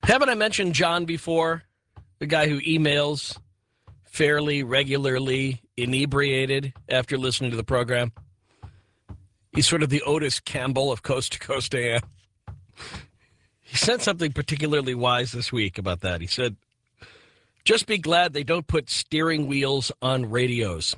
Haven't I mentioned John before? The guy who emails fairly regularly, inebriated after listening to the program. He's sort of the Otis Campbell of Coast to Coast AM. He said something particularly wise this week about that. He said, just be glad they don't put steering wheels on radios.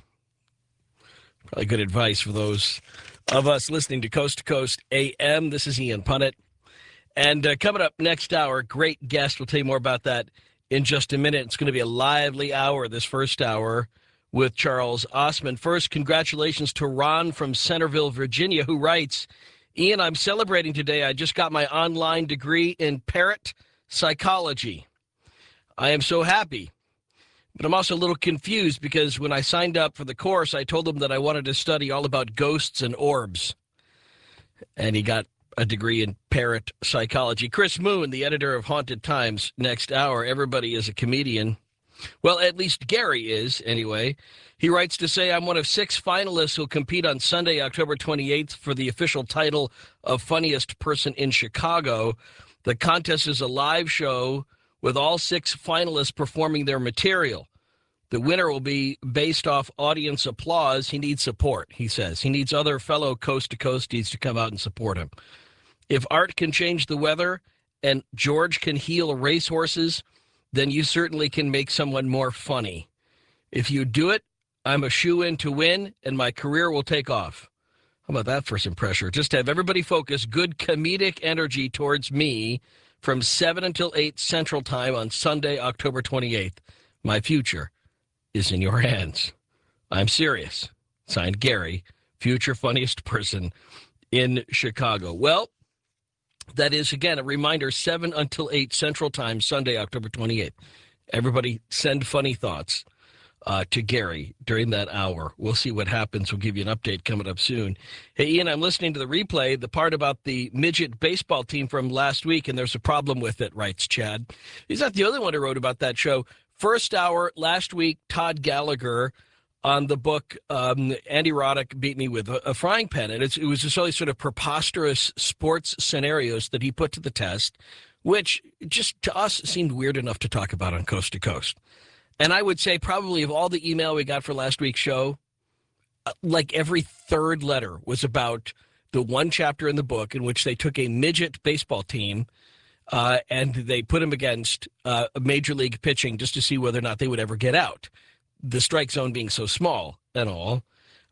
Probably good advice for those of us listening to Coast AM. This is Ian Punnett. And coming up next hour, great guest. We'll tell you more about that in just a minute. It's going to be a lively hour, this first hour, with Charles Osmond. First, congratulations to Ron from Centerville, Virginia, who writes, Ian, I'm celebrating today. I just got my online degree in parrot psychology. I am so happy. But I'm also a little confused because when I signed up for the course, I told them that I wanted to study all about ghosts and orbs. And he got a degree in parrot psychology. Chris Moon, the editor of Haunted Times, next hour. Everybody is a comedian. Well, at least Gary is, anyway. He writes to say, I'm one of 6 finalists who'll compete on Sunday, October 28th for the official title of Funniest Person in Chicago. The contest is a live show with all 6 finalists performing their material. The winner will be based off audience applause. He needs support, he says. He needs other fellow Coast to Coasties to come out and support him. If art can change the weather and George can heal racehorses, then you certainly can make someone more funny. If you do it, I'm a shoo-in to win, and my career will take off. How about that for some pressure? Just have everybody focus good comedic energy towards me from 7 until 8 Central Time on Sunday, October 28th. My future is in your hands. I'm serious. Signed, Gary, future funniest person in Chicago. Well, that is, again, a reminder, 7 until 8 Central Time, Sunday, October 28th. Everybody send funny thoughts to Gary during that hour. We'll see what happens. We'll give you an update coming up soon. Hey, Ian, I'm listening to the replay, the part about the midget baseball team from last week, and there's a problem with it, writes Chad. He's not the only one who wrote about that show. First hour last week, Todd Gallagher on the book Andy Roddick Beat Me with a Frying Pan. And it was just all these sort of preposterous sports scenarios that he put to the test, which just to us seemed weird enough to talk about on Coast to Coast. And I would say probably of all the email we got for last week's show, like every third letter was about the one chapter in the book in which they took a midget baseball team and they put them against major league pitching just to see whether or not they would ever get out. The strike zone being so small and all.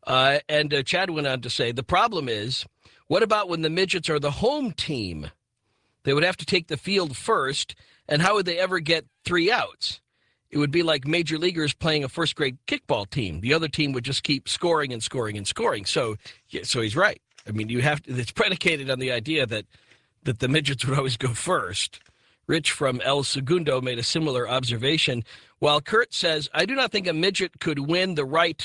And Chad went on to say, the problem is, what about when the midgets are the home team? They would have to take the field first, and how would they ever get 3 outs? It would be like major leaguers playing a first-grade kickball team. The other team would just keep scoring and scoring and scoring. So he's right. I mean, it's predicated on the idea that the midgets would always go first. Rich from El Segundo made a similar observation. While Kurt says, I do think a midget could win the right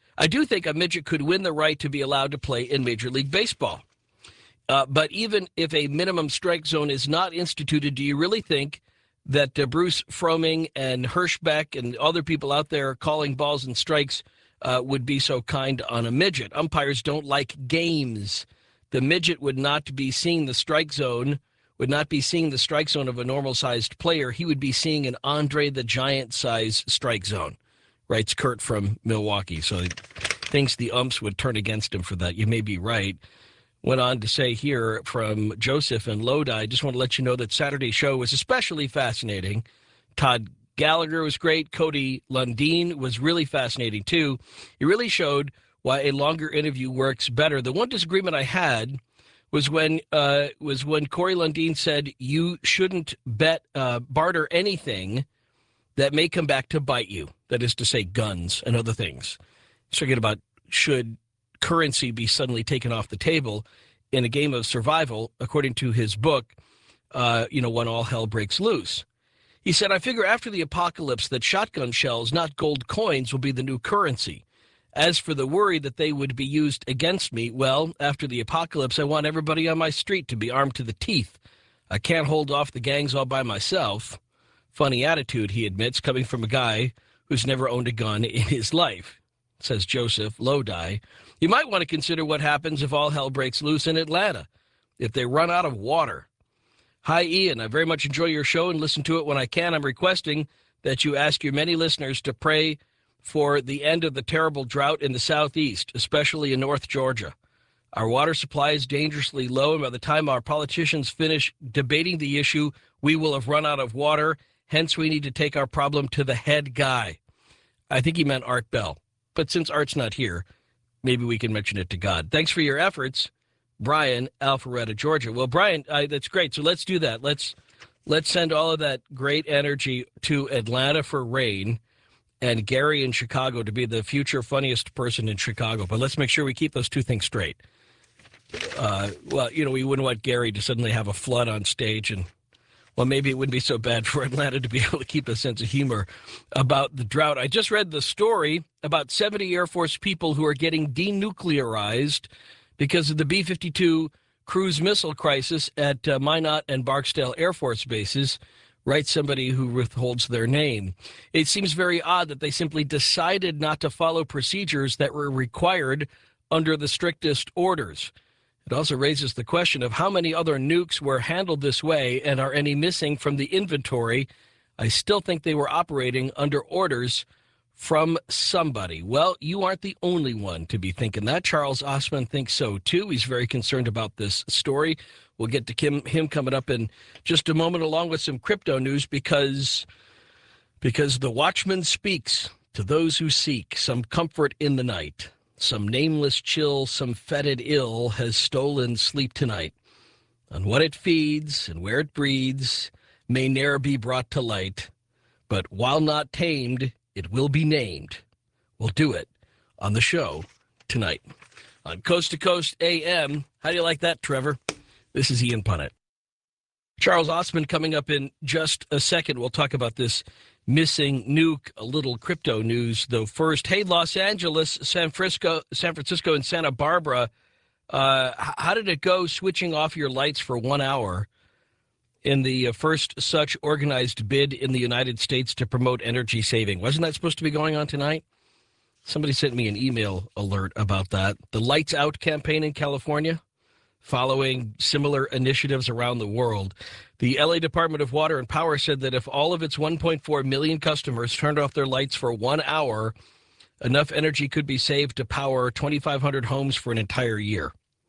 to be allowed to play in Major League Baseball. But even if a minimum strike zone is not instituted, do you really think that Bruce Froming and Hirschbeck and other people out there calling balls and strikes would be so kind on a midget? Umpires don't like games. The midget would not be seeing the strike zone of a normal-sized player. He would be seeing an Andre the Giant-size strike zone, writes Kurt from Milwaukee. So he thinks the umps would turn against him for that. You may be right. Went on to say here from Joseph and Lodi, I just want to let you know that Saturday's show was especially fascinating. Todd Gallagher was great. Cody Lundeen was really fascinating, too. He really showed why a longer interview works better. The one disagreement I had was when Corey Lundeen said you shouldn't barter anything that may come back to bite you. That is to say, guns and other things. He's talking about should currency be suddenly taken off the table in a game of survival, according to his book, when all hell breaks loose. He said, I figure after the apocalypse that shotgun shells, not gold coins, will be the new currency. As for the worry that they would be used against me, well, after the apocalypse, I want everybody on my street to be armed to the teeth. I can't hold off the gangs all by myself. Funny attitude, he admits, coming from a guy who's never owned a gun in his life, says Joseph Lodi. You might want to consider what happens if all hell breaks loose in Atlanta, if they run out of water. Hi, Ian. I very much enjoy your show and listen to it when I can. I'm requesting that you ask your many listeners to pray for the end of the terrible drought in the southeast, especially in North Georgia. Our water supply is dangerously low, and by the time our politicians finish debating the issue, we will have run out of water. Hence, we need to take our problem to the head guy. I think he meant Art Bell. But since Art's not here, maybe we can mention it to God. Thanks for your efforts, Brian, Alpharetta, Georgia. Well, Brian, that's great. So let's do that. Let's send all of that great energy to Atlanta for rain and Gary in Chicago to be the future funniest person in Chicago. But let's make sure we keep those two things straight. Well, we wouldn't want Gary to suddenly have a flood on stage, and, well, maybe it wouldn't be so bad for Atlanta to be able to keep a sense of humor about the drought. I just read the story about 70 Air Force people who are getting denuclearized because of the B-52 cruise missile crisis at Minot and Barksdale Air Force bases, writes somebody who withholds their name. It seems very odd that they simply decided not to follow procedures that were required under the strictest orders. It also raises the question of how many other nukes were handled this way and are any missing from the inventory. I still think they were operating under orders from somebody. Well, you aren't the only one to be thinking that. Charles Osman thinks so, too. He's very concerned about this story. We'll get to him coming up in just a moment, along with some crypto news, because the Watchman speaks to those who seek some comfort in the night. Some nameless chill, some fetid ill has stolen sleep tonight. On what it feeds and where it breeds may ne'er be brought to light, but while not tamed, it will be named. We'll do it on the show tonight. On Coast to Coast AM. How do you like that, Trevor? This is Ian Punnett. Charles Osman coming up in just a second. We'll talk about this missing nuke, a little crypto news, though. First, hey, Los Angeles, San Francisco, and Santa Barbara, how did it go switching off your lights for 1 hour in the first such organized bid in the United States to promote energy saving? Wasn't that supposed to be going on tonight? Somebody sent me an email alert about that. The Lights Out campaign in California, following similar initiatives around the world. The LA Department of Water and Power said that if all of its 1.4 million customers turned off their lights for 1 hour, enough energy could be saved to power 2,500 homes for an entire year.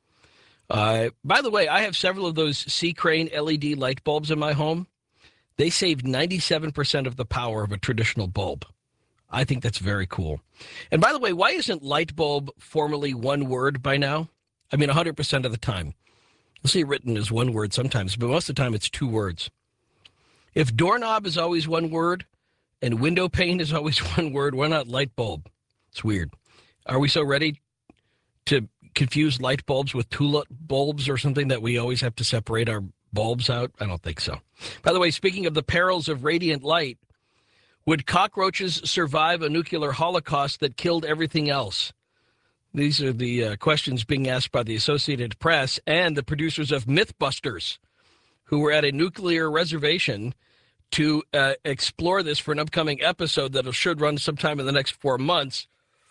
By the way, I have several of those C-Crane LED light bulbs in my home. They save 97% of the power of a traditional bulb. I think that's very cool. And by the way, why isn't light bulb formally one word by now? I mean, 100% of the time. You'll see it written as one word sometimes, but most of the time it's two words. If doorknob is always one word and window pane is always one word, why not light bulb? It's weird. Are we so ready to confuse light bulbs with tulip bulbs or something that we always have to separate our bulbs out? I don't think so. By the way, speaking of the perils of radiant light, would cockroaches survive a nuclear holocaust that killed everything else? These are the questions being asked by the Associated Press and the producers of Mythbusters, who were at a nuclear reservation to explore this for an upcoming episode that should run sometime in the next 4 months.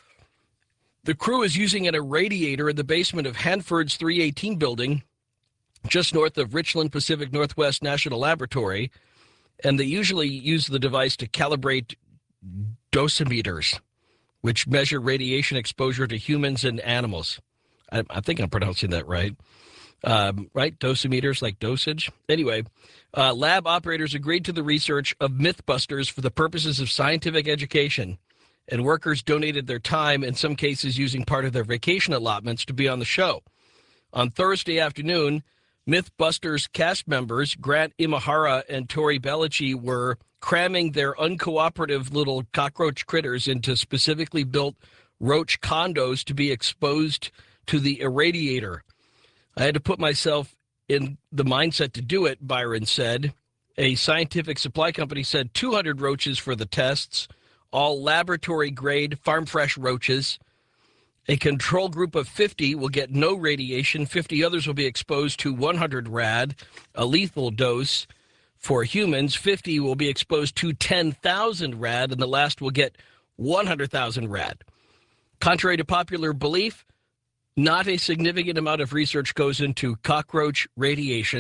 The crew is using an irradiator in the basement of Hanford's 318 building, just north of Richland Pacific Northwest National Laboratory, and they usually use the device to calibrate dosimeters, which measure radiation exposure to humans and animals. I think I'm pronouncing that right. Right? Dosimeters, like dosage. Anyway, lab operators agreed to the research of Mythbusters for the purposes of scientific education, and workers donated their time, in some cases using part of their vacation allotments, to be on the show. On Thursday afternoon, Mythbusters cast members Grant Imahara and Tori Bellici were cramming their uncooperative little cockroach critters into specifically built roach condos to be exposed to the irradiator. I had to put myself in the mindset to do it, Byron said. A scientific supply company said 200 roaches for the tests, all laboratory-grade farm-fresh roaches. A control group of 50 will get no radiation. 50 others will be exposed to 100 rad, a lethal dose. For humans, 50 will be exposed to 10,000 rad, and the last will get 100,000 rad. Contrary to popular belief, not a significant amount of research goes into cockroach radiation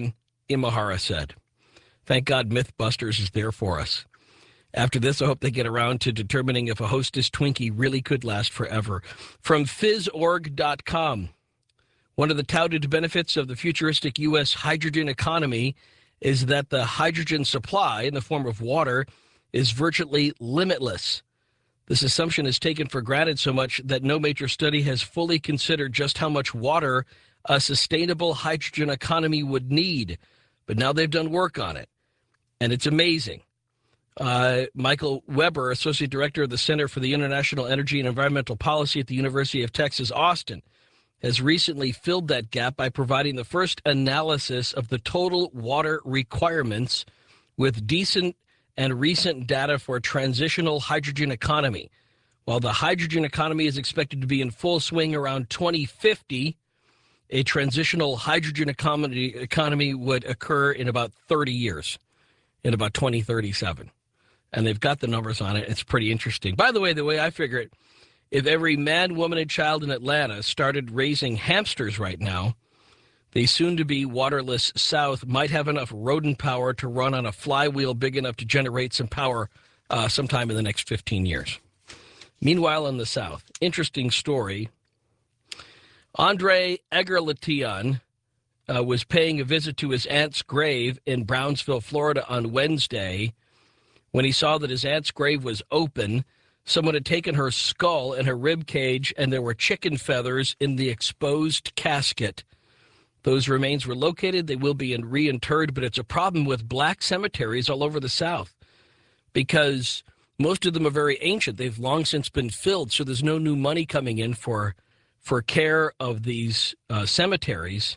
Imahara said. Thank God Mythbusters is there for us. After this, I hope they get around to determining if a Hostess Twinkie really could last forever. From Fizzorg.com, one of the touted benefits of the futuristic U.S. hydrogen economy is that the hydrogen supply in the form of water is virtually limitless. This assumption is taken for granted so much that no major study has fully considered just how much water a sustainable hydrogen economy would need. But now they've done work on it, and it's amazing. Michael Weber, Associate Director of the Center for the International Energy and Environmental Policy at the University of Texas, Austin, has recently filled that gap by providing the first analysis of the total water requirements with decent and recent data for a transitional hydrogen economy. While the hydrogen economy is expected to be in full swing around 2050, a transitional hydrogen economy would occur in about 30 years, in about 2037. And they've got the numbers on it. It's pretty interesting. By the way I figure it, if every man, woman, and child in Atlanta started raising hamsters right now, the soon-to-be waterless South might have enough rodent power to run on a flywheel big enough to generate some power sometime in the next 15 years. Meanwhile, in the South, interesting story. Andre Egerlation was paying a visit to his aunt's grave in Brownsville, Florida on Wednesday. When he saw that his aunt's grave was open, someone had taken her skull and her rib cage, and there were chicken feathers in the exposed casket. Those remains were located. They will be reinterred, but it's a problem with black cemeteries all over the South because most of them are very ancient. They've long since been filled, so there's no new money coming in for care of these cemeteries.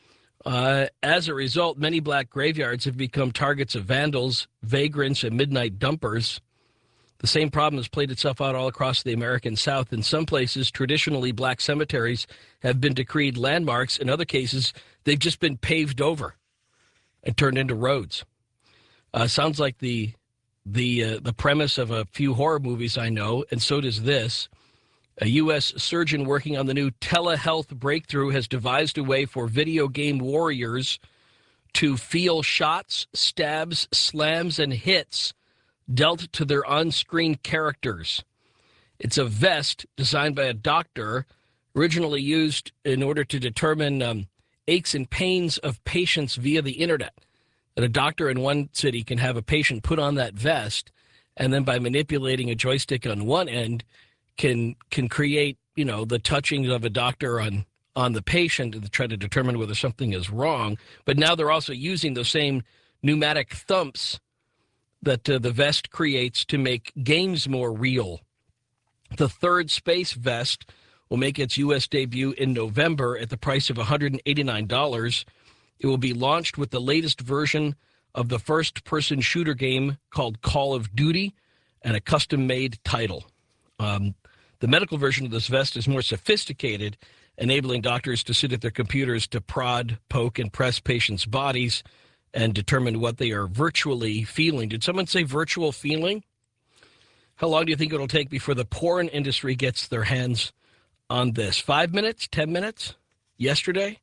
As a result, many black graveyards have become targets of vandals, vagrants, and midnight dumpers. The same problem has played itself out all across the American South. In some places, traditionally black cemeteries have been decreed landmarks. In other cases, they've just been paved over and turned into roads. Sounds like the premise of a few horror movies I know, and so does this. A U.S. surgeon working on the new telehealth breakthrough has devised a way for video game warriors to feel shots, stabs, slams, and hits dealt to their on-screen characters. It's a vest designed by a doctor, originally used in order to determine aches and pains of patients via the internet. That a doctor in one city can have a patient put on that vest, and then by manipulating a joystick on one end, can create, the touching of a doctor on the patient to try to determine whether something is wrong. But now they're also using the same pneumatic thumps that the vest creates to make games more real. The third space vest will make its U.S. debut in November at the price of $189. It will be launched with the latest version of the first-person shooter game called Call of Duty and a custom-made title. The medical version of this vest is more sophisticated, enabling doctors to sit at their computers to prod, poke, and press patients' bodies and determine what they are virtually feeling. Did someone say virtual feeling? How long do you think it'll take before the porn industry gets their hands on this? 5 minutes? 10 minutes? Yesterday?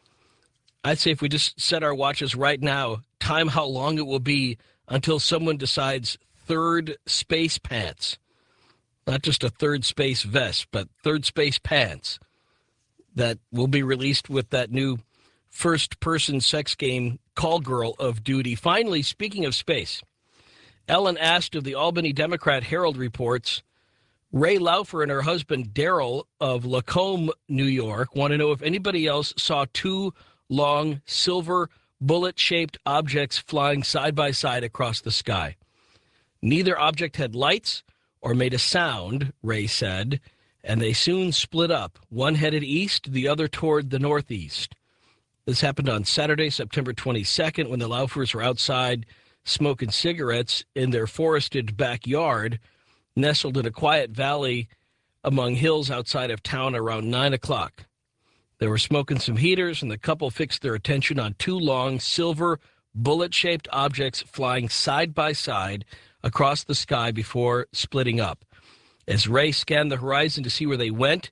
I'd say if we just set our watches right now, time how long it will be until someone decides third space pants. Not just a third space vest, but third space pants that will be released with that new first-person sex game, Call Girl of Duty. Finally, speaking of space, Ellen Ast of the Albany Democrat-Herald reports Ray Laufer and her husband Daryl of Lacombe, New York, want to know if anybody else saw two long silver bullet-shaped objects flying side by side across the sky. Neither object had lights or made a sound, Ray said, and they soon split up. One headed east, the other toward the northeast. This happened on Saturday, September 22nd, when the Laufers were outside smoking cigarettes in their forested backyard, nestled in a quiet valley among hills outside of town around 9 o'clock. They were smoking some heaters, and the couple fixed their attention on two long, silver, bullet-shaped objects flying side by side across the sky before splitting up. As Ray scanned the horizon to see where they went,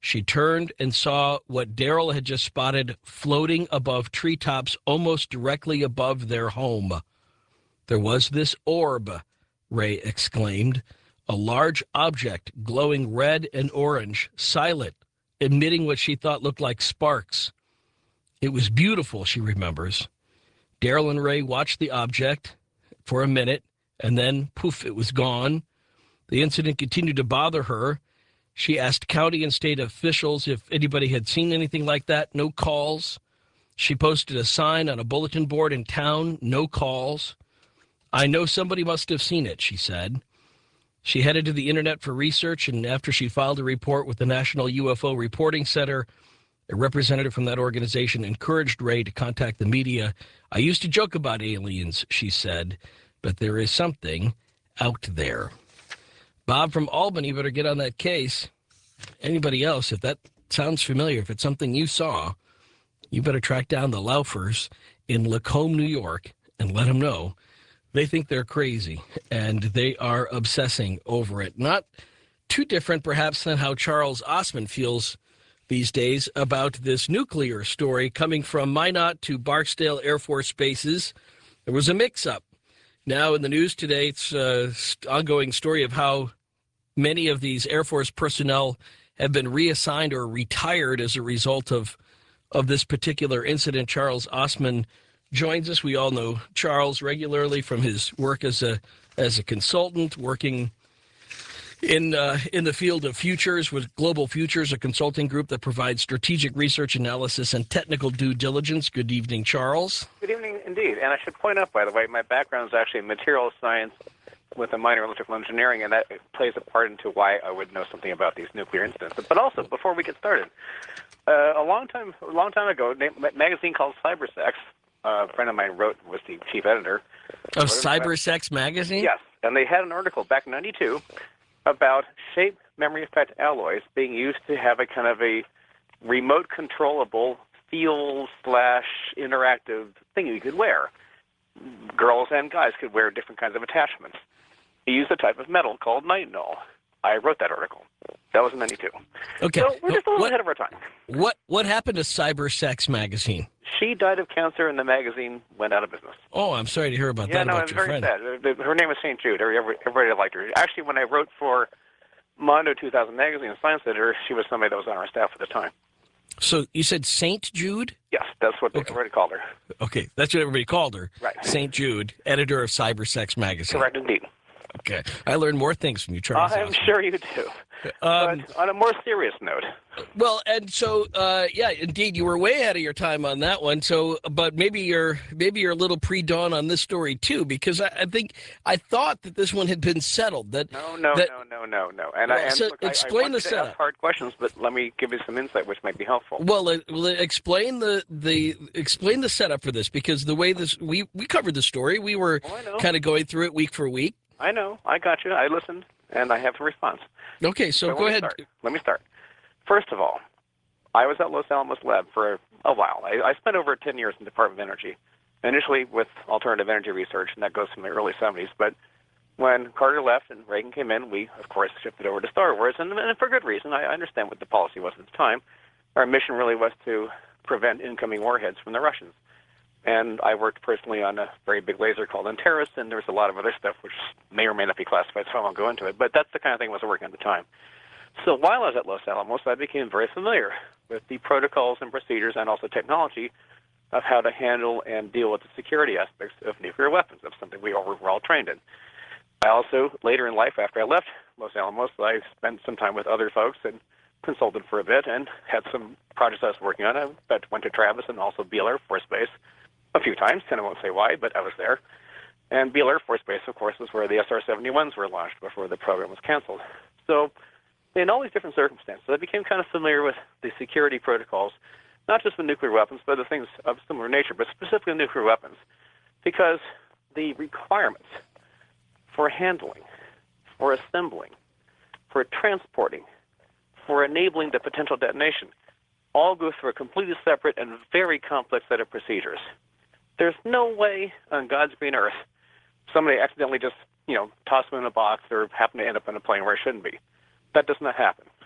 She turned and saw what Daryl had just spotted floating above treetops almost directly above their home. There was this orb, Ray exclaimed, a large object glowing red and orange, silent, emitting what she thought looked like sparks. It was beautiful, she remembers. Daryl and Ray watched the object for a minute, and then, poof, it was gone. The incident continued to bother her. She asked county and state officials if anybody had seen anything like that. No calls. She posted a sign on a bulletin board in town. No calls. I know somebody must have seen it, she said. She headed to the internet for research, and after she filed a report with the National UFO Reporting Center, a representative from that organization encouraged Ray to contact the media. I used to joke about aliens, she said, but there is something out there. Bob from Albany better get on that case. Anybody else, if that sounds familiar, if it's something you saw, you better track down the Laufers in Lacombe, New York, and let them know. They think they're crazy, and they are obsessing over it. Not too different, perhaps, than how Charles Osman feels these days about this nuclear story coming from Minot to Barksdale Air Force bases. There was a mix-up. Now in the news today, it's an ongoing story of how many of these Air Force personnel have been reassigned or retired as a result of this particular incident. Charles Osman joins us. We all know Charles regularly from his work as a consultant, working in the field of futures with Global Futures, a consulting group that provides strategic research analysis and technical due diligence. Good evening, Charles. Good evening, indeed. And I should point out, by the way, my background is actually in materials science with a minor in electrical engineering, and that plays a part into why I would know something about these nuclear incidents. But also, before we get started, a long time ago, a magazine called Cybersex, a friend of mine was the chief editor. Of Cybersex magazine? Yes, and they had an article back in '92 about shape memory effect alloys being used to have a kind of a remote controllable feel/interactive thing you could wear. Girls and guys could wear different kinds of attachments. He used a type of metal called nitinol. I wrote that article. That was in '92. Okay. So we're just a little ahead of our time. What happened to Cybersex magazine? She died of cancer, and the magazine went out of business. Oh, I'm sorry to hear about that. Yeah, no, about it your was very friend. sad. Her name was St. Jude. Everybody liked her. Actually, when I wrote for Mondo 2000 magazine, a science editor, she was somebody that was on our staff at the time. So you said St. Jude? Yes, that's what everybody called her. Okay, that's what everybody called her. Right. St. Jude, editor of Cybersex magazine. Correct, indeed. Okay. I learned more things from you, Charles. I'm sure you do. But on a more serious note. Well, and so, yeah, indeed, you were way ahead of your time on that one. So, but maybe you're a little pre-dawn on this story too, because I thought that this one had been settled. No. And explain the to setup. ask hard questions, but let me give you some insight, which might be helpful. Well, explain explain the setup for this, because the way this we covered the story, we were kind of going through it week for week. I know. I got you. I listened, and I have a response. Okay, so go ahead. Let me start. First of all, I was at Los Alamos Lab for a while. I spent over 10 years in the Department of Energy, initially with alternative energy research, and that goes from the early 70s. But when Carter left and Reagan came in, we, of course, shifted over to Star Wars, and for good reason. I understand what the policy was at the time. Our mission really was to prevent incoming warheads from the Russians. And I worked personally on a very big laser called Antares, and there was a lot of other stuff which may or may not be classified, so I won't go into it. But that's the kind of thing I was working on at the time. So while I was at Los Alamos, I became very familiar with the protocols and procedures and also technology of how to handle and deal with the security aspects of nuclear weapons. That's something we all were all trained in. I also, later in life, after I left Los Alamos, I spent some time with other folks and consulted for a bit and had some projects I was working on. I went to Travis and also Beale Air Force Base a few times, and I won't say why, but I was there. And Beale Air Force Base, of course, is where the SR-71s were launched before the program was canceled. So in all these different circumstances, I became kind of familiar with the security protocols, not just with nuclear weapons, but other things of similar nature, but specifically nuclear weapons, because the requirements for handling, for assembling, for transporting, for enabling the potential detonation, all go through a completely separate and very complex set of procedures. There's no way on God's green earth somebody accidentally just, toss them in a box or happen to end up in a plane where it shouldn't be. That does not happen.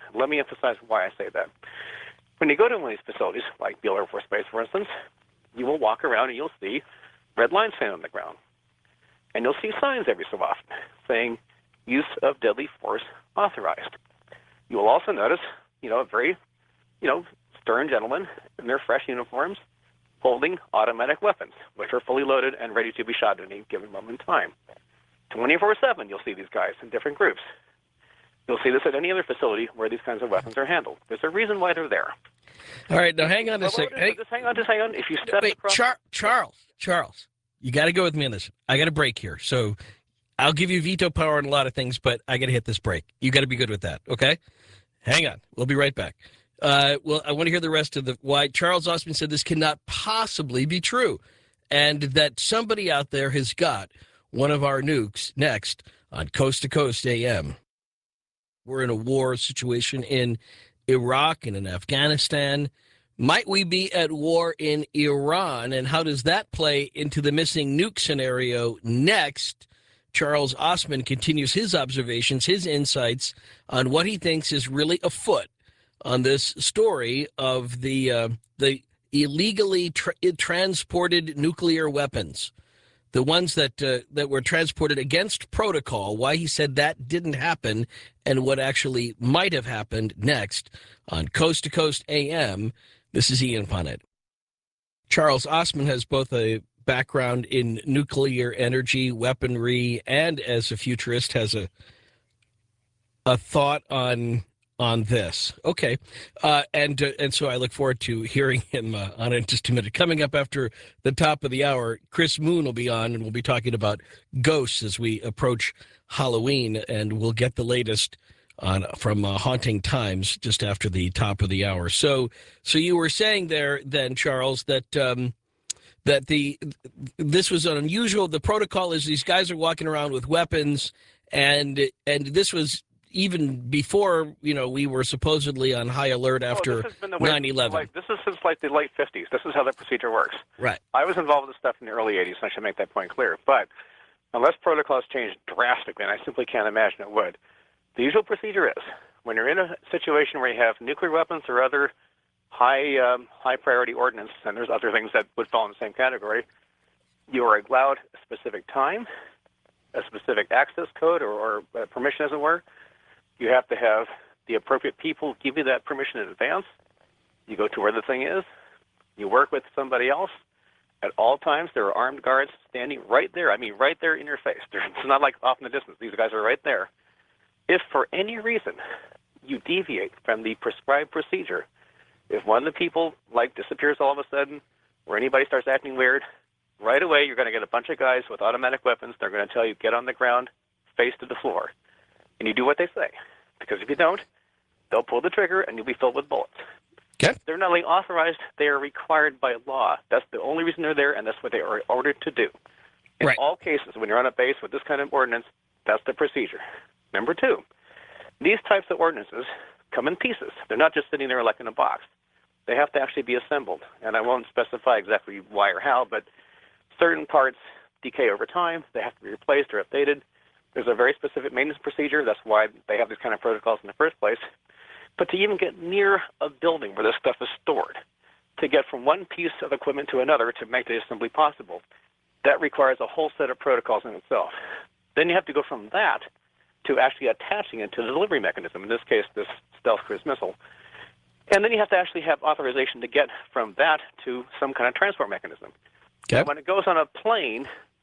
Let me emphasize why I say that. When you go to one of these facilities, like Beale Air Force Base, for instance, you will walk around and you'll see red lines found on the ground. And you'll see signs every so often saying, use of deadly force authorized. You will also notice, a very, stern gentlemen in their fresh uniforms holding automatic weapons, which are fully loaded and ready to be shot at any given moment in time. 24/7, you'll see these guys in different groups. You'll see this at any other facility where these kinds of weapons are handled. There's a reason why they're there. All right, now hang on a second. Just hang on. If you step across... Charles, you got to go with me on this. I got a break here. So I'll give you veto power on a lot of things, but I got to hit this break. You got to be good with that, okay? Hang on. We'll be right back. Well, I want to hear the rest of why Charles Osman said this cannot possibly be true, and that somebody out there has got one of our nukes next on Coast to Coast AM. We're in a war situation in Iraq and in Afghanistan. Might we be at war in Iran? And how does that play into the missing nuke scenario next? Charles Osman continues his observations, his insights on what he thinks is really afoot on this story of the illegally transported nuclear weapons. The ones that were transported against protocol, why he said that didn't happen, and what actually might have happened next on Coast to Coast AM. This is Ian Punnett. Charles Osman has both a background in nuclear energy, weaponry, and as a futurist has a thought on this. Okay. And so I look forward to hearing him on it in just a minute. Coming up after the top of the hour, Chris Moon will be on, and we'll be talking about ghosts as we approach Halloween, and we'll get the latest from Haunting Times just after the top of the hour. So you were saying there then, Charles, that this was unusual. The protocol is these guys are walking around with weapons, and this was even before, we were supposedly on high alert after 9/11. This is since the late 50s. This is how that procedure works. Right. I was involved with this stuff in the early 80s, and I should make that point clear. But unless protocols changed drastically, and I simply can't imagine it would, the usual procedure is when you're in a situation where you have nuclear weapons or other high priority ordnance, and there's other things that would fall in the same category, you are allowed a specific time, a specific access code or permission, as it were. You have to have the appropriate people give you that permission in advance. You go to where the thing is. You work with somebody else. At all times, there are armed guards standing right there. I mean, right there in your face. It's not like off in the distance. These guys are right there. If for any reason you deviate from the prescribed procedure, if one of the people disappears all of a sudden, or anybody starts acting weird, right away you're going to get a bunch of guys with automatic weapons. They're going to tell you, get on the ground, face to the floor. And you do what they say. Because if you don't, they'll pull the trigger and you'll be filled with bullets. Okay. They're not only authorized, they are required by law. That's the only reason they're there, and that's what they are ordered to do. In all cases, when you're on a base with this kind of ordinance, that's the procedure. Number two, these types of ordinances come in pieces. They're not just sitting there like in a box. They have to actually be assembled. And I won't specify exactly why or how, but certain parts decay over time. They have to be replaced or updated. There's a very specific maintenance procedure. That's why they have these kind of protocols in the first place. But to even get near a building where this stuff is stored, to get from one piece of equipment to another to make the assembly possible, that requires a whole set of protocols in itself. Then you have to go from that to actually attaching it to the delivery mechanism, in this case, this stealth cruise missile. And then you have to actually have authorization to get from that to some kind of transport mechanism. Okay. When it goes on a plane,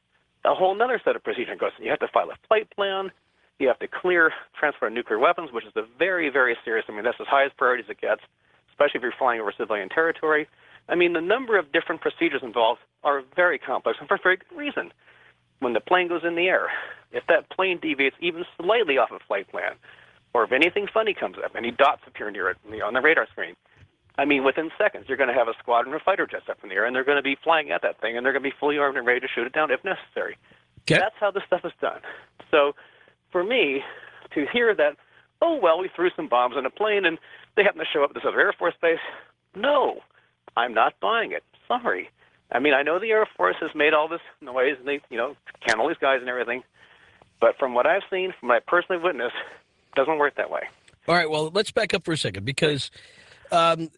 a whole other set of procedure goes. You have to file a flight plan. You have to clear transport of nuclear weapons, which is a very, very serious. I mean, that's as high as priority as it gets, especially if you're flying over civilian territory. I mean, the number of different procedures involved are very complex, and for a very good reason. When the plane goes in the air, if that plane deviates even slightly off a flight plan, or if anything funny comes up, any dots appear near it on the radar screen, I mean, within seconds, you're going to have a squadron of fighter jets up in the air, and they're going to be flying at that thing, and they're going to be fully armed and ready to shoot it down if necessary. Okay. That's how this stuff is done. So for me, to hear that, oh, well, we threw some bombs on a plane, and they happen to show up at this other Air Force base, no, I'm not buying it. Sorry. I mean, I know the Air Force has made all this noise, and they, can all these guys and everything, but from what I've seen, from what I personally witnessed, it doesn't work that way. All right, well, let's back up for a second because um,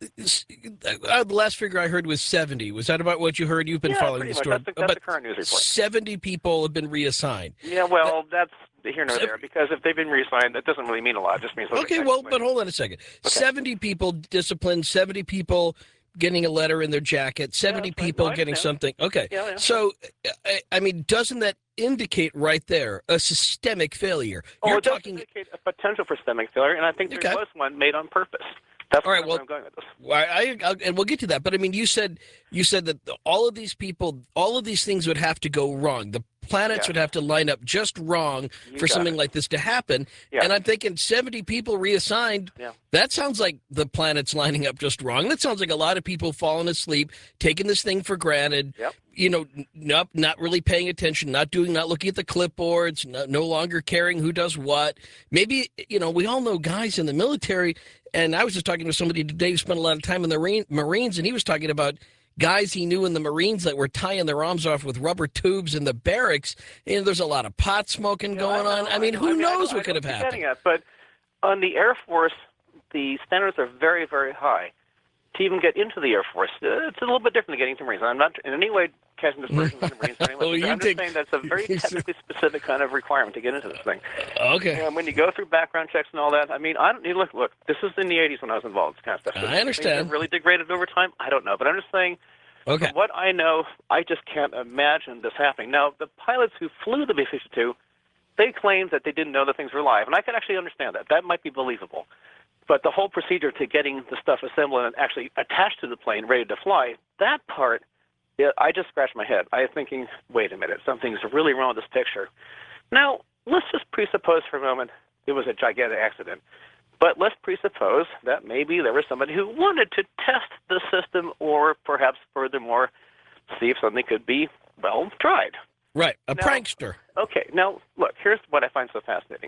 the last figure I heard was 70. Was that about what you heard? You've been Yeah, following pretty the much. story. That's About the current news report. 70 people have been reassigned. Yeah, well, that's here nor there, because if they've been reassigned, that doesn't really mean a lot. It just means Okay, well, but hold on a second. Okay. 70 people disciplined, 70 people getting a letter in their jacket, 70 people getting something. Okay, Yeah. so, I mean, doesn't that indicate right there a systemic failure? It does indicate a potential for systemic failure, and I think there was one made on purpose. That's all right. Well, where I'm going with this. And we'll get to that. But I mean, you said that all of these people, all of these things would have to go wrong. The planets would have to line up just wrong for something like this to happen. Yeah. And I'm thinking 70 people reassigned. Yeah. That sounds like the planet's lining up just wrong. That sounds like a lot of people falling asleep, taking this thing for granted. Yep. You know, not really paying attention, not looking at the clipboards, no longer caring who does what. Maybe, we all know guys in the military, and I was just talking to somebody today who spent a lot of time in the Marines, and he was talking about guys he knew in the Marines that were tying their arms off with rubber tubes in the barracks, and there's a lot of pot smoking going on. I mean, who knows what could have happened? But on the Air Force, the standards are very, very high. To even get into the Air Force, it's a little bit different than getting to the Marines. I'm not in any way casting dispersions on the Marines. I'm just saying that's a very technically specific kind of requirement to get into this thing. Okay. And when you go through background checks and all that, I mean, look, this was in the 80s when I was involved in this kind of stuff. I understand. Things have really degraded over time? I don't know. But I'm just saying, from what I know, I just can't imagine this happening. Now, the pilots who flew the B-52, they claimed that they didn't know that things were live, and I can actually understand that. That might be believable. But the whole procedure to getting the stuff assembled and actually attached to the plane, ready to fly, that part, I just scratched my head. I was thinking, wait a minute, something's really wrong with this picture. Now, let's just presuppose for a moment it was a gigantic accident. But let's presuppose that maybe there was somebody who wanted to test the system or perhaps furthermore see if something could be, well, tried. Right, a prankster. Okay, now, look, here's what I find so fascinating.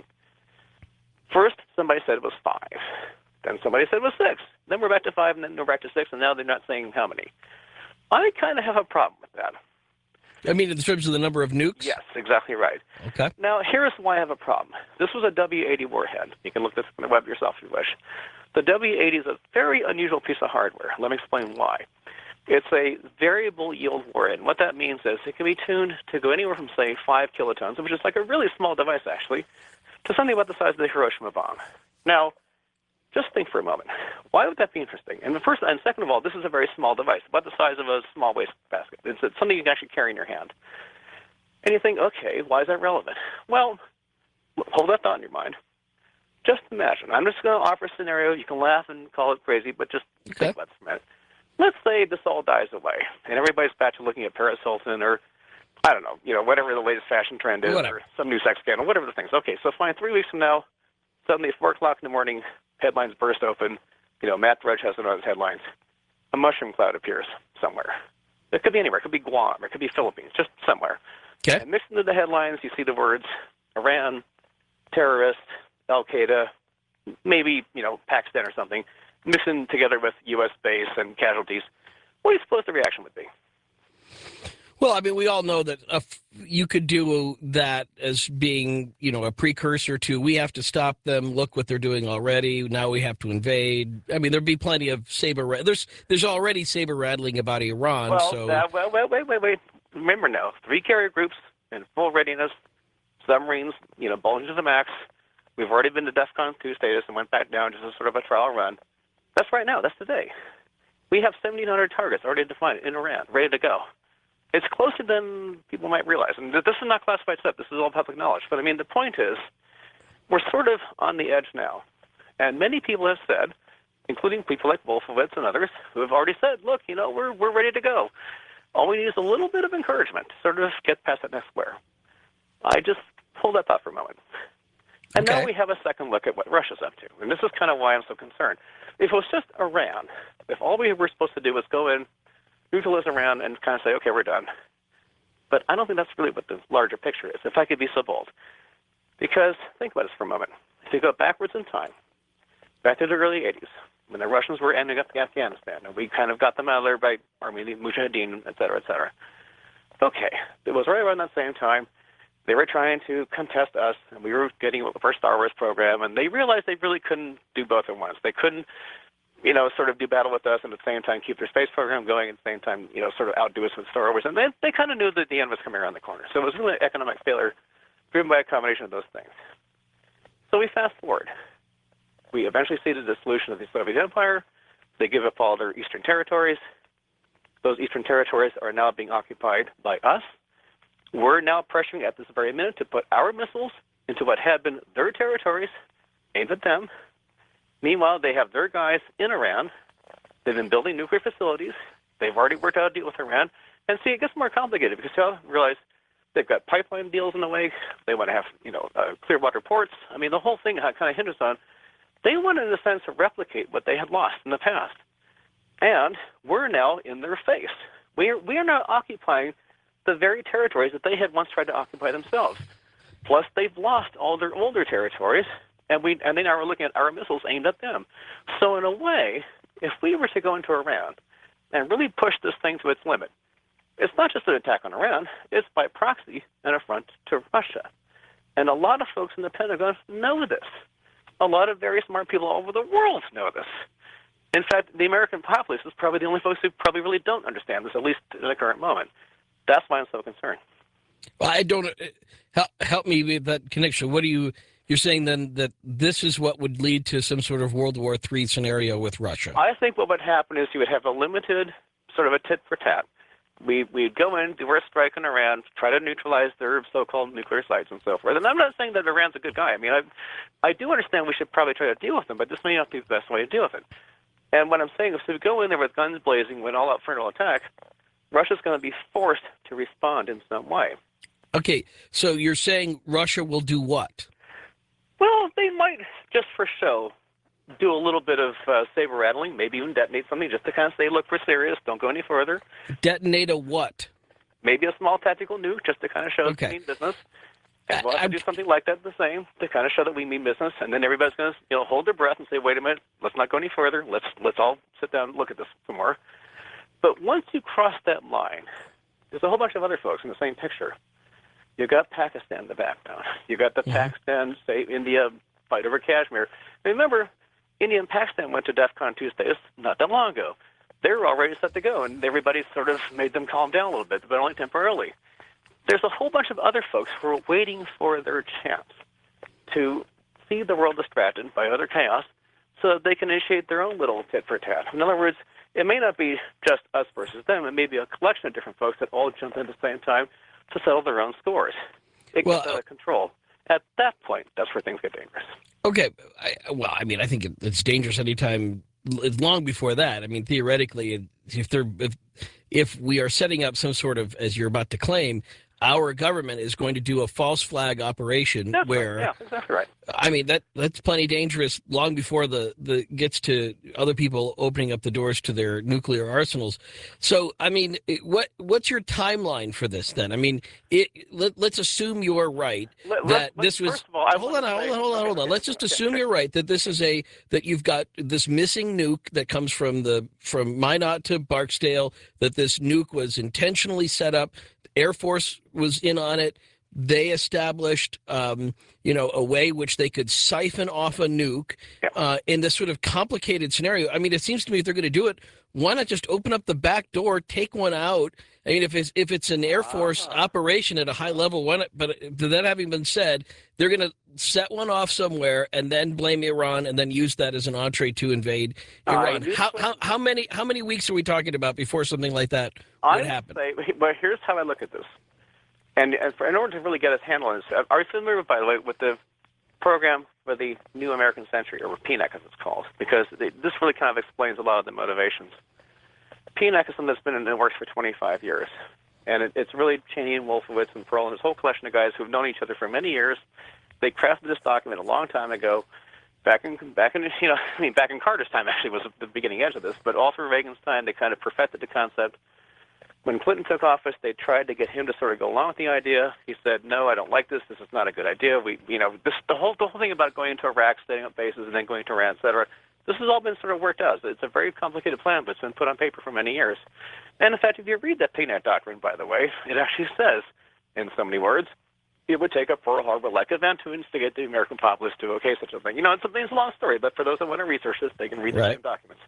First, somebody said it was 5. Then somebody said it was 6. Then we're back to 5, and then we're back to 6, and now they're not saying how many. I kind of have a problem with that. I mean, in terms of the number of nukes? Yes, exactly right. Okay. Now, here's why I have a problem. This was a W-80 warhead. You can look this on the web yourself if you wish. The W-80 is a very unusual piece of hardware. Let me explain why. It's a variable yield warhead. And what that means is it can be tuned to go anywhere from, say, 5 kilotons, which is like a really small device, actually, to something about the size of the Hiroshima bomb. Now, just think for a moment. Why would that be interesting? And first and second of all, this is a very small device, about the size of a small wastebasket. It's something you can actually carry in your hand. And you think, okay, why is that relevant? Well, hold that thought in your mind. Just imagine. I'm just going to offer a scenario. You can laugh and call it crazy, but just think about this for a minute. Let's say this all dies away, and everybody's back to looking at Paris Hilton or, I don't know, whatever the latest fashion trend is, or some new sex scandal, whatever the thing is. Okay, so fine, 3 weeks from now, suddenly at 4 o'clock in the morning, headlines burst open. Matt Drudge has it on his headlines. A mushroom cloud appears somewhere. It could be anywhere. It could be Guam. It could be Philippines, just somewhere. Okay. And mixed into the headlines, you see the words Iran, terrorist, Al-Qaeda, maybe, Pakistan or something, mixed in together with U.S. base and casualties. What do you suppose the reaction would be? Well, I mean, we all know that you could do that as being, a precursor to we have to stop them. Look what they're doing already. Now we have to invade. I mean, there'd be plenty of saber. There's already saber rattling about Iran. Wait. Remember now, 3 carrier groups in full readiness, submarines, bulging to the max. We've already been to DEFCON 2 status and went back down just as sort of a trial run. That's right now. That's today. We have 1,700 targets already defined in Iran, ready to go. It's closer than people might realize. And this is not classified stuff. This is all public knowledge. But, I mean, the point is we're sort of on the edge now. And many people have said, including people like Wolfowitz and others, who have already said, look, we're ready to go. All we need is a little bit of encouragement to sort of get past that next square. I just hold that thought for a moment. And now we have a second look at what Russia's up to. And this is kind of why I'm so concerned. If it was just Iran, if all we were supposed to do was go in, neutralize Iran, and kind of say, okay, we're done. But I don't think that's really what the larger picture is, if I could be so bold. Because think about this for a moment. If you go backwards in time, back to the early 80s, when the Russians were ending up in Afghanistan, and we kind of got them out of there by Army Mujahideen, et cetera, et cetera. Okay, it was right around that same time They were trying to contest us, and we were getting the first Star Wars program, and they realized they really couldn't do both at once. They couldn't, sort of do battle with us and at the same time keep their space program going, at the same time, sort of outdo us with Star Wars. And they kind of knew that the end was coming around the corner. So it was really an economic failure driven by a combination of those things. So we fast forward. We eventually see the dissolution of the Soviet Empire. They give up all their eastern territories. Those eastern territories are now being occupied by us. We're now pressuring at this very minute to put our missiles into what had been their territories, aimed at them. Meanwhile, they have their guys in Iran. They've been building nuclear facilities. They've already worked out a deal with Iran. And see, it gets more complicated because you realize they've got pipeline deals in the way. They want to have, clear water ports. I mean, the whole thing kind of hinges on they want, in a sense, to replicate what they had lost in the past. And we're now in their face. We are now occupying the very territories that they had once tried to occupy themselves. Plus, they've lost all their older territories, and they now are looking at our missiles aimed at them. So in a way, if we were to go into Iran and really push this thing to its limit, it's not just an attack on Iran, it's by proxy an affront to Russia. And a lot of folks in the Pentagon know this. A lot of very smart people all over the world know this. In fact, the American populace is probably the only folks who probably really don't understand this, at least in the current moment. That's why I'm so concerned. Well, I don't help me with that connection. What you're saying then that this is what would lead to some sort of World War III scenario with Russia? I think what would happen is you would have a limited sort of a tit for tat. We'd go in, do our strike on Iran, try to neutralize their so-called nuclear sites and so forth. And I'm not saying that Iran's a good guy. I mean, I do understand we should probably try to deal with them, but this may not be the best way to deal with it. And what I'm saying is if we go in there with guns blazing, with all-out frontal attack, Russia's going to be forced to respond in some way. Okay, so you're saying Russia will do what? Well, they might, just for show, do a little bit of saber rattling, maybe even detonate something just to kind of say, look, we're serious, don't go any further. Detonate a what? Maybe a small tactical nuke just to kind of show that we mean business. And we'll have to do something like that the same to kind of show that we mean business. And then everybody's going to hold their breath and say, wait a minute, let's not go any further. Let's all sit down and look at this some more. But once you cross that line, there's a whole bunch of other folks in the same picture. You got Pakistan in the background. You got the Pakistan, say, India fight over Kashmir. Remember, India and Pakistan went to DEFCON 2 status not that long ago. They were already set to go, and everybody sort of made them calm down a little bit, but only temporarily. There's a whole bunch of other folks who are waiting for their chance to see the world distracted by other chaos so that they can initiate their own little tit-for-tat. In other words, it may not be just us versus them. It may be a collection of different folks that all jump in at the same time to settle their own scores. It gets out of control. At that point, that's where things get dangerous. Okay. I think it's dangerous anytime. It's long before that. I mean, theoretically, if we are setting up some sort of, as you're about to claim, our government is going to do a false flag operation yeah, exactly right. I mean, that's plenty dangerous long before the gets to other people opening up the doors to their nuclear arsenals. So, I mean, what's your timeline for this then? I mean, let's assume you're right this was. Hold on. Let's just assume you're right that this is that you've got this missing nuke that comes from Minot to Barksdale. That this nuke was intentionally set up. Air Force was in on it. They established, a way which they could siphon off a nuke in this sort of complicated scenario. I mean, it seems to me if they're going to do it, why not just open up the back door, take one out? I mean, if it's an Air Force operation at a high level, why not? But that having been said, they're going to set one off somewhere and then blame Iran and then use that as an entree to invade Iran. How many weeks are we talking about before something like that would happen? But here's how I look at this. And in order to really get us handle this, are you familiar, by the way, with the program for the New American Century, or PNAC as it's called? Because this really kind of explains a lot of the motivations. PNAC is something that's been in the works for 25 years. And it's really Cheney and Wolfowitz and Pearl and this whole collection of guys who've known each other for many years. They crafted this document a long time ago. Back in Carter's time actually was the beginning edge of this, but all through Reagan's time they kind of perfected the concept. When Clinton took office, they tried to get him to sort of go along with the idea. He said, "No, I don't like this. This is not a good idea. The whole thing about going into Iraq, setting up bases, and then going to Iran, et cetera. This has all been sort of worked out. It's a very complicated plan, but it's been put on paper for many years. And in fact, if you read that PNAC doctrine, by the way, it actually says, in so many words, it would take a Pearl Harbor-like event to instigate the American populace to okay such a thing. It's a long story, but for those that want to research this, they can read the same documents.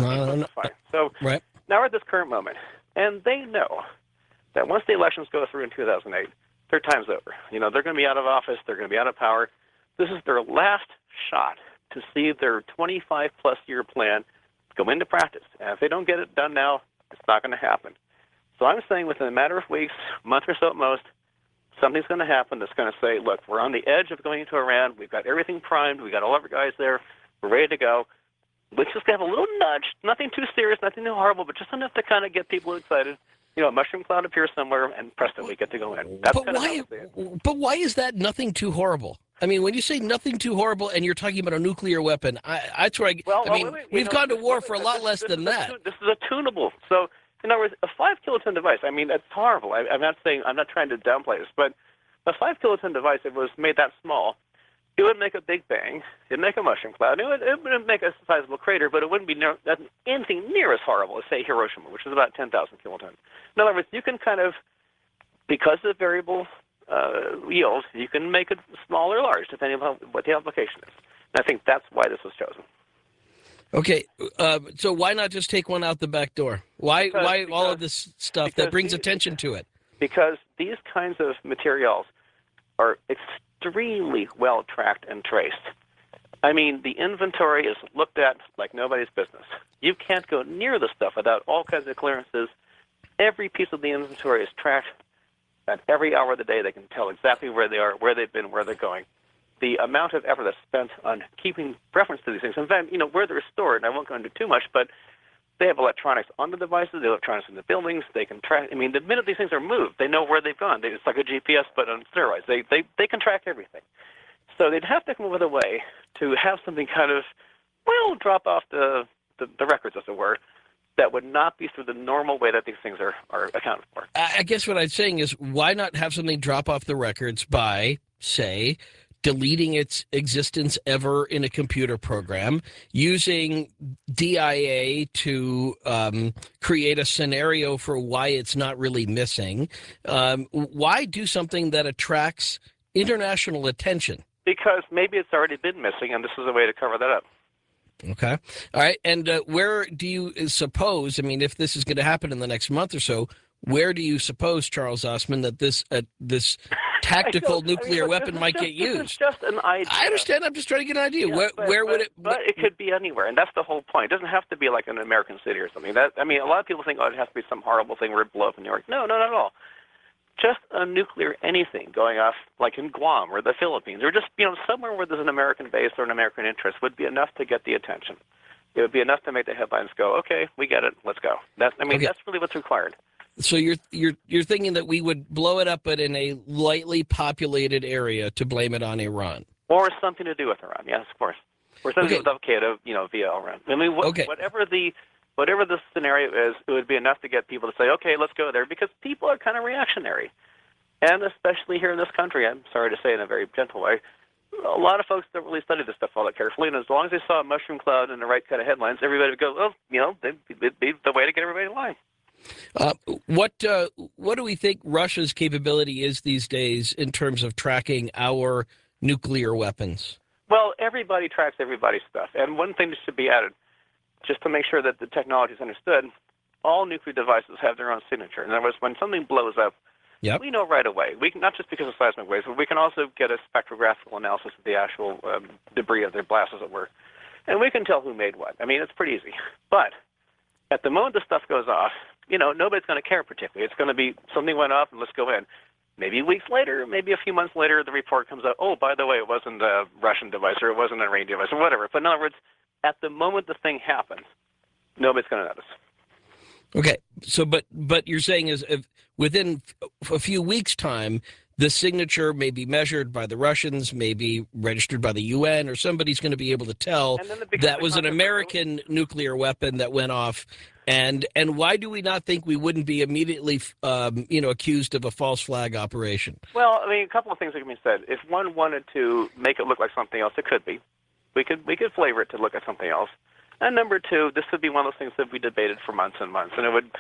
So right. now we're at this current moment, and they know that once the elections go through in 2008, their time's over. They're going to be out of office. They're going to be out of power. This is their last shot to see their 25-plus year plan go into practice. And if they don't get it done now, it's not going to happen. So I'm saying within a matter of weeks, a month or so at most, something's going to happen that's going to say, look, we're on the edge of going into Iran. We've got everything primed. We've got all of our guys there. We're ready to go. Let's just have a little nudge, nothing too serious, nothing too horrible, but just enough to kind of get people excited. A mushroom cloud appears somewhere, and presto, we get to go in. But why is that nothing too horrible? I mean, when you say nothing too horrible and you're talking about a nuclear weapon, that's where we've gone to war for a lot less than that. This is a tunable. So, in other words, a 5-kiloton device, it's horrible. I'm not trying to downplay this, but a 5-kiloton device, if it was made that small, it would make a big bang. It'd make a mushroom cloud. It would make a sizable crater, but it wouldn't be anything near as horrible as, say, Hiroshima, which is about 10,000 kilotons. In other words, you can kind of, because of variable yield, you can make it small or large, depending on what the application is. And I think that's why this was chosen. Okay, so why not just take one out the back door? Why all of this stuff that brings attention to it? Because these kinds of materials are extremely well tracked and traced. I mean, the inventory is looked at like nobody's business. You can't go near the stuff without all kinds of clearances. Every piece of the inventory is tracked. At every hour of the day, they can tell exactly where they are, where they've been, where they're going. The amount of effort that's spent on keeping reference to these things, and then, where they're stored, and I won't go into too much, but they have electronics on the devices, they have electronics in the buildings, they can track, the minute these things are moved, they know where they've gone. It's like a GPS, but on steroids. They can track everything. So they'd have to come up with a way to have something kind of, drop off the records, as it were, that would not be through the normal way that these things are accounted for. I guess what I'm saying is, why not have something drop off the records by, say, deleting its existence ever in a computer program, using DIA to create a scenario for why it's not really missing? Why do something that attracts international attention? Because maybe it's already been missing, and this is a way to cover that up. Okay. All right. And where do you suppose, if this is going to happen in the next month or so, where do you suppose, Charles Osman, that this tactical nuclear weapon might get used? It's just an idea. I understand. I'm just trying to get an idea. Yeah, where would it? But it could be anywhere, and that's the whole point. It doesn't have to be like an American city or something. A lot of people think, it has to be some horrible thing where it blow up in New York. No, not at all. Just a nuclear anything going off, like in Guam or the Philippines, or just somewhere where there's an American base or an American interest, would be enough to get the attention. It would be enough to make the headlines go, okay, we get it, let's go. That's really what's required. So you're thinking that we would blow it up, but in a lightly populated area to blame it on Iran, or something to do with Iran? Yes, of course, or something with Al Qaeda, via Iran. Whatever the scenario is, it would be enough to get people to say, okay, let's go there, because people are kind of reactionary. And especially here in this country, I'm sorry to say in a very gentle way, a lot of folks don't really study this stuff all that carefully, and as long as they saw a mushroom cloud and the right kind of headlines, everybody would go, it'd be the way to get everybody in line. What do we think Russia's capability is these days in terms of tracking our nuclear weapons? Well, everybody tracks everybody's stuff. And one thing that should be added, just to make sure that the technology is understood, all nuclear devices have their own signature. In other words, when something blows up, we know right away. We can, not just because of seismic waves, but we can also get a spectrographical analysis of the actual debris of their blast, as it were. And we can tell who made what. It's pretty easy. But at the moment the stuff goes off, nobody's going to care particularly. It's going to be something went off and let's go in. Maybe weeks later, maybe a few months later, the report comes out, oh, by the way, it wasn't a Russian device or it wasn't an Iranian device or whatever. But in other words, at the moment the thing happens, nobody's going to notice. Okay, so but you're saying is within a few weeks' time, the signature may be measured by the Russians, may be registered by the UN, or somebody's going to be able to tell that was an American nuclear weapon that went off. And why do we not think we wouldn't be immediately, accused of a false flag operation? Well, a couple of things that can be said. If one wanted to make it look like something else, it could be. We could flavor it to look like something else. And number two, this would be one of those things that we debated for months and months, and it would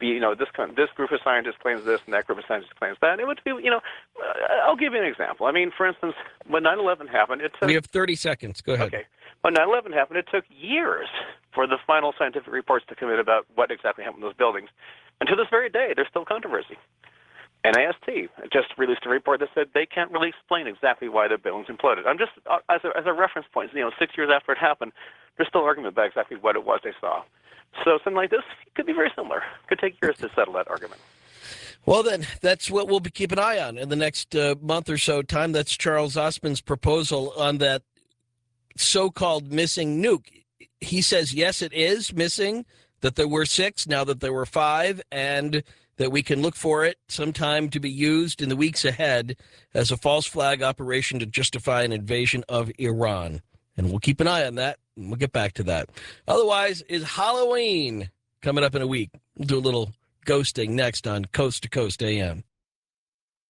this group of scientists claims this and that group of scientists claims that. It would be, I'll give you an example. I mean, for instance, when 9/11 happened, it took... We have 30 seconds. Go ahead. Okay. When 9/11 happened, it took years for the final scientific reports to come in about what exactly happened in those buildings. And to this very day, there's still controversy. NIST just released a report that said they can't really explain exactly why the buildings imploded. I'm just, as a reference point, 6 years after it happened, there's still argument about exactly what it was they saw. So something like this could be very similar. Could take years to settle that argument. Well, then, that's what we'll keep an eye on in the next month or so time. That's Charles Osmond's proposal on that so-called missing nuke. He says, yes, it is missing, that there were 6, now that there were 5, and that we can look for it sometime to be used in the weeks ahead as a false flag operation to justify an invasion of Iran. And we'll keep an eye on that, and we'll get back to that. Otherwise, is Halloween coming up in a week. We'll do a little ghosting next on Coast to Coast AM.